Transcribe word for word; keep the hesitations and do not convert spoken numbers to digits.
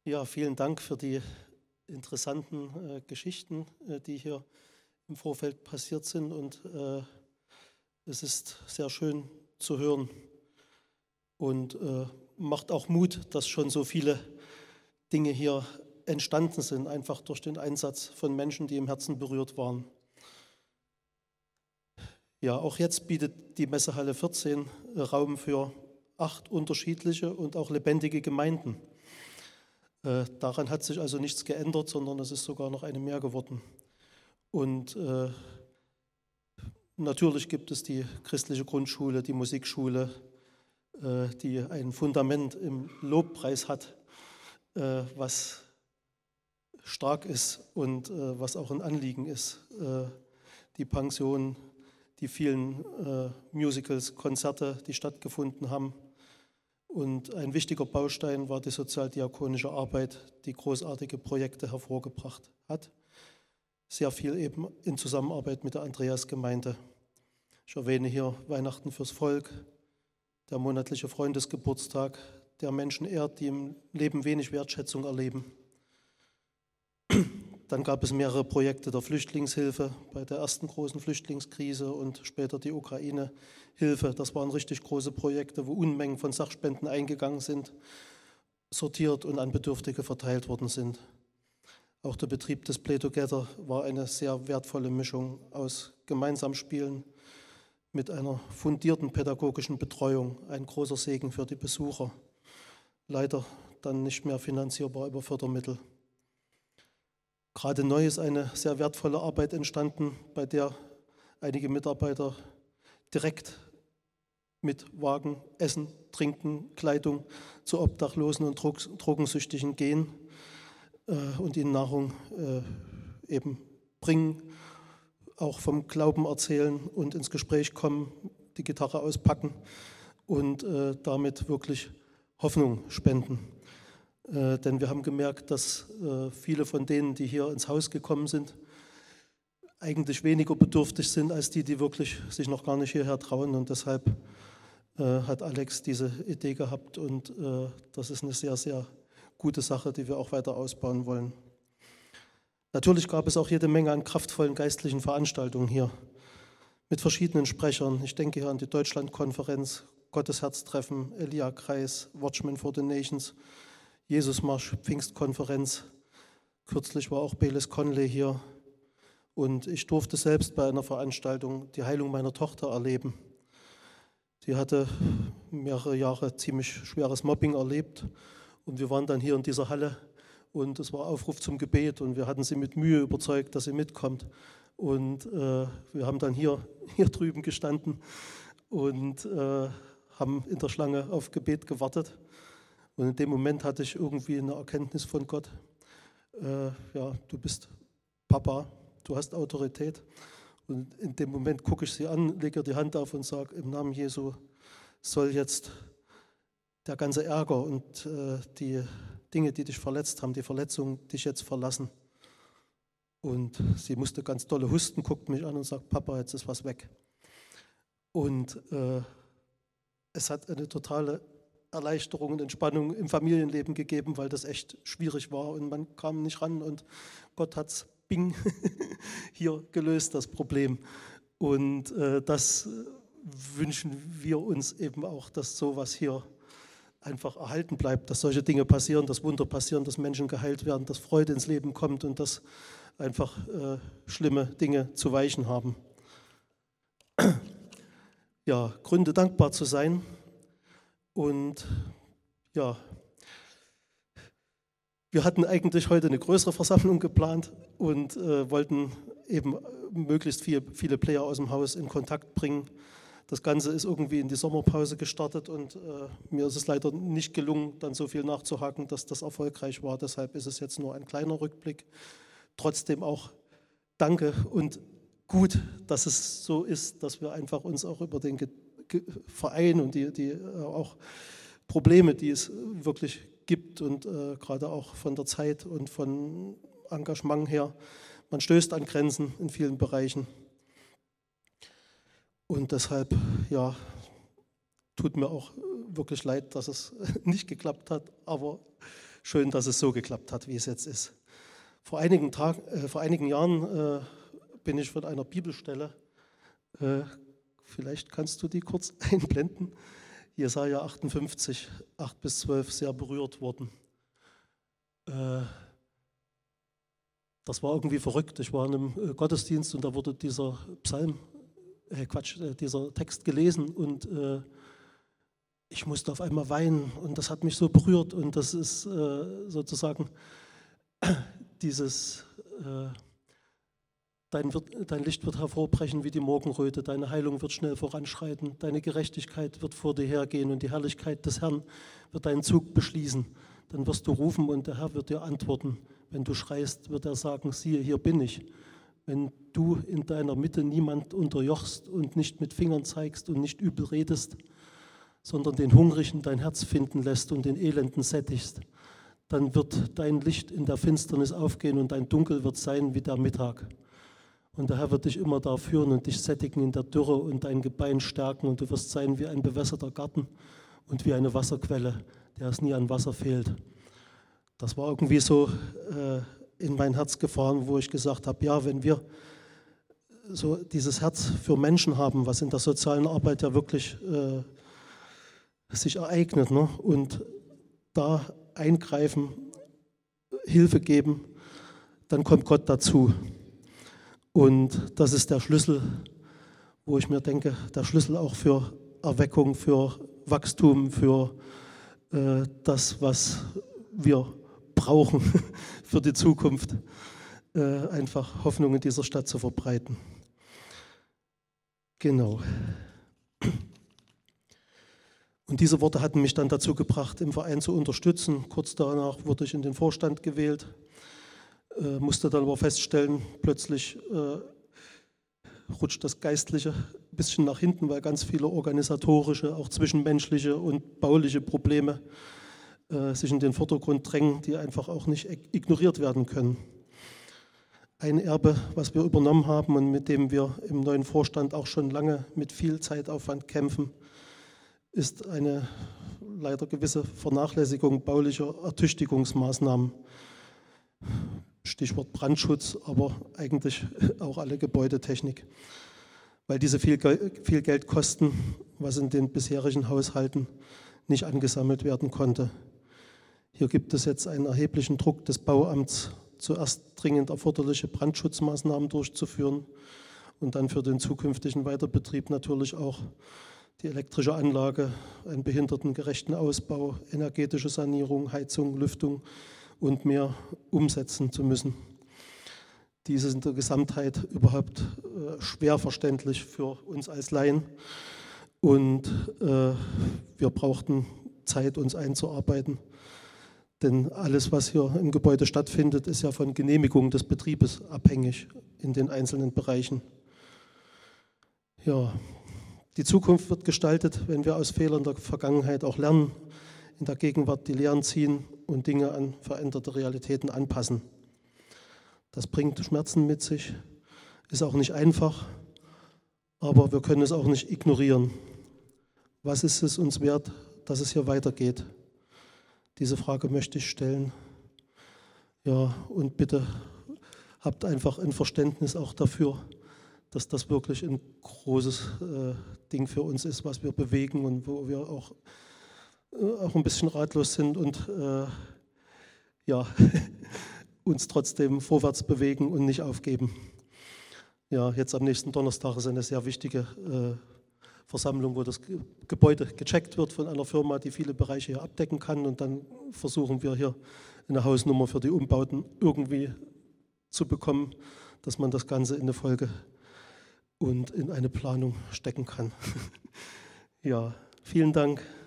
Ja, vielen Dank für die interessanten äh, Geschichten, äh, die hier im Vorfeld passiert sind. Und äh, es ist sehr schön zu hören und äh, macht auch Mut, dass schon so viele Dinge hier entstanden sind, einfach durch den Einsatz von Menschen, die im Herzen berührt waren. Ja, auch jetzt bietet die Messehalle vierzehn Raum für acht unterschiedliche und auch lebendige Gemeinden. Äh, daran hat sich also nichts geändert, sondern es ist sogar noch eine mehr geworden. Und äh, natürlich gibt es die christliche Grundschule, die Musikschule, äh, die ein Fundament im Lobpreis hat, äh, was stark ist und äh, was auch ein Anliegen ist. Äh, die Pension, die vielen äh, Musicals, Konzerte, die stattgefunden haben. Und ein wichtiger Baustein war die sozialdiakonische Arbeit, die großartige Projekte hervorgebracht hat. Sehr viel eben in Zusammenarbeit mit der Andreasgemeinde. Ich erwähne hier Weihnachten fürs Volk, der monatliche Freundesgeburtstag, der Menschen ehrt, die im Leben wenig Wertschätzung erleben. Dann gab es mehrere Projekte der Flüchtlingshilfe bei der ersten großen Flüchtlingskrise und später die Ukraine-Hilfe. Das waren richtig große Projekte, wo Unmengen von Sachspenden eingegangen sind, sortiert und an Bedürftige verteilt worden sind. Auch der Betrieb des Play Together war eine sehr wertvolle Mischung aus Gemeinsamspielen mit einer fundierten pädagogischen Betreuung. Ein großer Segen für die Besucher. Leider dann nicht mehr finanzierbar über Fördermittel. Gerade neu ist eine sehr wertvolle Arbeit entstanden, bei der einige Mitarbeiter direkt mit Wagen, Essen, Trinken, Kleidung zu Obdachlosen und Drogensüchtigen gehen äh, und ihnen Nahrung äh, eben bringen, auch vom Glauben erzählen und ins Gespräch kommen, die Gitarre auspacken und äh, damit wirklich Hoffnung spenden. Äh, denn wir haben gemerkt, dass äh, viele von denen, die hier ins Haus gekommen sind, eigentlich weniger bedürftig sind als die, die wirklich sich noch gar nicht hierher trauen. Und deshalb äh, hat Alex diese Idee gehabt und äh, das ist eine sehr, sehr gute Sache, die wir auch weiter ausbauen wollen. Natürlich gab es auch jede Menge an kraftvollen geistlichen Veranstaltungen hier mit verschiedenen Sprechern. Ich denke hier an die Deutschlandkonferenz, Gottesherztreffen, Elia-Kreis, Watchmen for the Nations, Jesusmarsch, Pfingstkonferenz. Kürzlich war auch Beles Conley hier. Und ich durfte selbst bei einer Veranstaltung die Heilung meiner Tochter erleben. Sie hatte mehrere Jahre ziemlich schweres Mobbing erlebt. Und wir waren dann hier in dieser Halle und es war Aufruf zum Gebet. Und wir hatten sie mit Mühe überzeugt, dass sie mitkommt. Und äh, wir haben dann hier, hier drüben gestanden und äh, haben in der Schlange auf Gebet gewartet. Und in dem Moment hatte ich irgendwie eine Erkenntnis von Gott. Äh, ja, du bist Papa, du hast Autorität. Und in dem Moment gucke ich sie an, lege ihr die Hand auf und sage, im Namen Jesu soll jetzt der ganze Ärger und äh, die Dinge, die dich verletzt haben, die Verletzungen dich jetzt verlassen. Und sie musste ganz dolle husten, guckt mich an und sagt, Papa, jetzt ist was weg. Und äh, es hat eine totale Erleichterung und Entspannung im Familienleben gegeben, weil das echt schwierig war und man kam nicht ran und Gott hat es bing hier gelöst, das Problem. Und äh, das wünschen wir uns eben auch, dass sowas hier einfach erhalten bleibt, dass solche Dinge passieren, dass Wunder passieren, dass Menschen geheilt werden, dass Freude ins Leben kommt und dass einfach äh, schlimme Dinge zu weichen haben. Ja, Gründe dankbar zu sein. Und ja, wir hatten eigentlich heute eine größere Versammlung geplant und äh, wollten eben möglichst viele, viele Player aus dem Haus in Kontakt bringen. Das Ganze ist irgendwie in die Sommerpause gestartet und äh, mir ist es leider nicht gelungen, dann so viel nachzuhaken, dass das erfolgreich war. Deshalb ist es jetzt nur ein kleiner Rückblick. Trotzdem auch danke und gut, dass es so ist, dass wir einfach uns auch über den Verein und die, die äh, auch Probleme, die es wirklich gibt und äh, gerade auch von der Zeit und von Engagement her, man stößt an Grenzen in vielen Bereichen. Und deshalb, ja, tut mir auch wirklich leid, dass es nicht geklappt hat, aber schön, dass es so geklappt hat, wie es jetzt ist. Vor einigen, Tag, äh, vor einigen Jahren äh, bin ich von einer Bibelstelle, äh, vielleicht kannst du die kurz einblenden, Jesaja achtundfünfzig, acht bis zwölf, sehr berührt worden. Äh, das war irgendwie verrückt. Ich war in einem äh, Gottesdienst und da wurde dieser Psalm, äh, Quatsch, äh, dieser Text gelesen und äh, ich musste auf einmal weinen und das hat mich so berührt und das ist äh, sozusagen dieses, äh, dein, wird, dein Licht wird hervorbrechen wie die Morgenröte, deine Heilung wird schnell voranschreiten, deine Gerechtigkeit wird vor dir hergehen und die Herrlichkeit des Herrn wird deinen Zug beschließen. Dann wirst du rufen und der Herr wird dir antworten. Wenn du schreist, wird er sagen, siehe, hier bin ich. Wenn du in deiner Mitte niemand unterjochst und nicht mit Fingern zeigst und nicht übel redest, sondern den Hungrigen dein Herz finden lässt und den Elenden sättigst, dann wird dein Licht in der Finsternis aufgehen und dein Dunkel wird sein wie der Mittag. Und der Herr wird dich immer da führen und dich sättigen in der Dürre und dein Gebein stärken und du wirst sein wie ein bewässerter Garten und wie eine Wasserquelle, der es nie an Wasser fehlt. Das war irgendwie so äh, in mein Herz gefahren, wo ich gesagt habe, ja, wenn wir so dieses Herz für Menschen haben, was in der sozialen Arbeit ja wirklich äh, sich ereignet, ne? Und da eingreifen, Hilfe geben, dann kommt Gott dazu. Und das ist der Schlüssel, wo ich mir denke, der Schlüssel auch für Erweckung, für Wachstum, für äh, das, was wir brauchen für die Zukunft, äh, einfach Hoffnung in dieser Stadt zu verbreiten. Genau. Und diese Worte hatten mich dann dazu gebracht, im Verein zu unterstützen. Kurz danach wurde ich in den Vorstand gewählt, äh, musste dann aber feststellen, plötzlich äh, rutscht das Geistliche ein bisschen nach hinten, weil ganz viele organisatorische, auch zwischenmenschliche und bauliche Probleme äh, sich in den Vordergrund drängen, die einfach auch nicht ignoriert werden können. Ein Erbe, was wir übernommen haben und mit dem wir im neuen Vorstand auch schon lange mit viel Zeitaufwand kämpfen, ist eine leider gewisse Vernachlässigung baulicher Ertüchtigungsmaßnahmen. Stichwort Brandschutz, aber eigentlich auch alle Gebäudetechnik. Weil diese viel, viel Geld kosten, was in den bisherigen Haushalten nicht angesammelt werden konnte. Hier gibt es jetzt einen erheblichen Druck des Bauamts, zuerst dringend erforderliche Brandschutzmaßnahmen durchzuführen und dann für den zukünftigen Weiterbetrieb natürlich auch die elektrische Anlage, einen behindertengerechten Ausbau, energetische Sanierung, Heizung, Lüftung und mehr umsetzen zu müssen. Dies ist in der Gesamtheit überhaupt äh, schwer verständlich für uns als Laien und äh, wir brauchten Zeit, uns einzuarbeiten, denn alles, was hier im Gebäude stattfindet, ist ja von Genehmigung des Betriebes abhängig in den einzelnen Bereichen. Ja. Die Zukunft wird gestaltet, wenn wir aus Fehlern der Vergangenheit auch lernen, in der Gegenwart die Lehren ziehen und Dinge an veränderte Realitäten anpassen. Das bringt Schmerzen mit sich, ist auch nicht einfach, aber wir können es auch nicht ignorieren. Was ist es uns wert, dass es hier weitergeht? Diese Frage möchte ich stellen. Ja, und bitte habt einfach ein Verständnis auch dafür, dass das wirklich ein großes äh, Ding für uns ist, was wir bewegen und wo wir auch, äh, auch ein bisschen ratlos sind und äh, ja, uns trotzdem vorwärts bewegen und nicht aufgeben. Ja, jetzt am nächsten Donnerstag ist eine sehr wichtige äh, Versammlung, wo das Ge- Gebäude gecheckt wird von einer Firma, die viele Bereiche hier abdecken kann und dann versuchen wir hier eine Hausnummer für die Umbauten irgendwie zu bekommen, dass man das Ganze in eine Folge und in eine Planung stecken kann. Ja, vielen Dank.